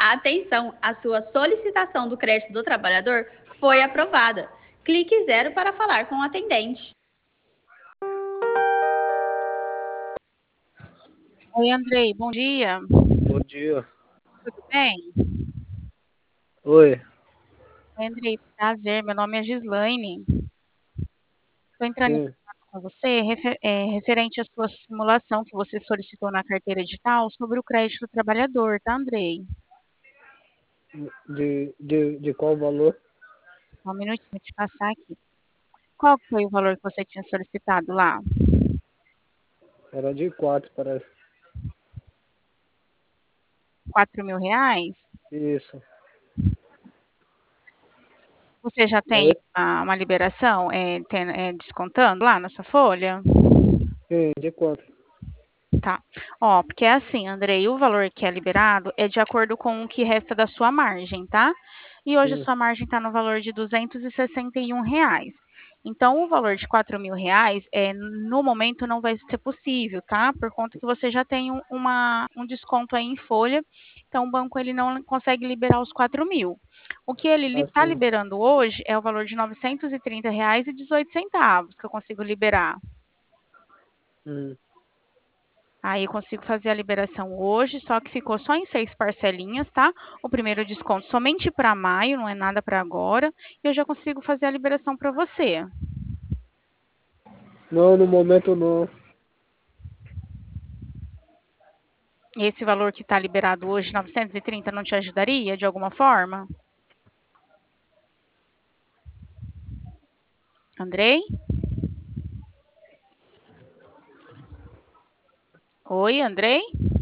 Atenção, a sua solicitação do crédito do trabalhador foi aprovada. Clique 0 para falar com o atendente. Oi, Andrei, bom dia. Bom dia. Tudo bem? Oi. Oi, Andrei, prazer. Meu nome é Gislaine. Estou entrando em Sim. contato com você referente à sua simulação que você solicitou na carteira digital sobre o crédito do trabalhador, tá, Andrei? De qual valor? Só um minutinho, vou te passar aqui. Qual que foi o valor que você tinha solicitado lá? Era de 4, parece. R$ 4.000? Isso. Você já tem Oi? uma liberação descontando lá na sua folha? Sim, de quanto? Tá. Ó, porque é assim, Andrei, o valor que é liberado é de acordo com o que resta da sua margem, tá? E hoje a Sim. sua margem está no valor de R$ 261. Então, o valor de R$ 4.000, no momento não vai ser possível, tá? Por conta que você já tem um desconto aí em folha, então o banco ele não consegue liberar os 4.000. O que ele está Assim. liberando hoje é o valor de R$ 930,18 que eu consigo liberar. Hum. Aí eu consigo fazer a liberação hoje, só que ficou só em 6 parcelinhas, tá? O primeiro desconto somente para maio, não é nada para agora. E eu já consigo fazer a liberação para você. Não, no momento não. Esse valor que está liberado hoje, 930, não te ajudaria de alguma forma? Andrei? Oi, Andrei?